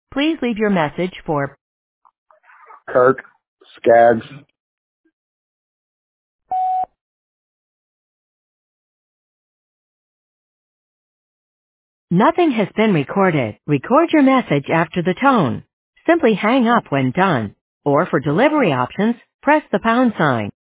Please leave your message for Kirk Skaggs. Nothing has been recorded. Record your message after the tone. Simply hang up when done. Or for delivery options, press the pound sign.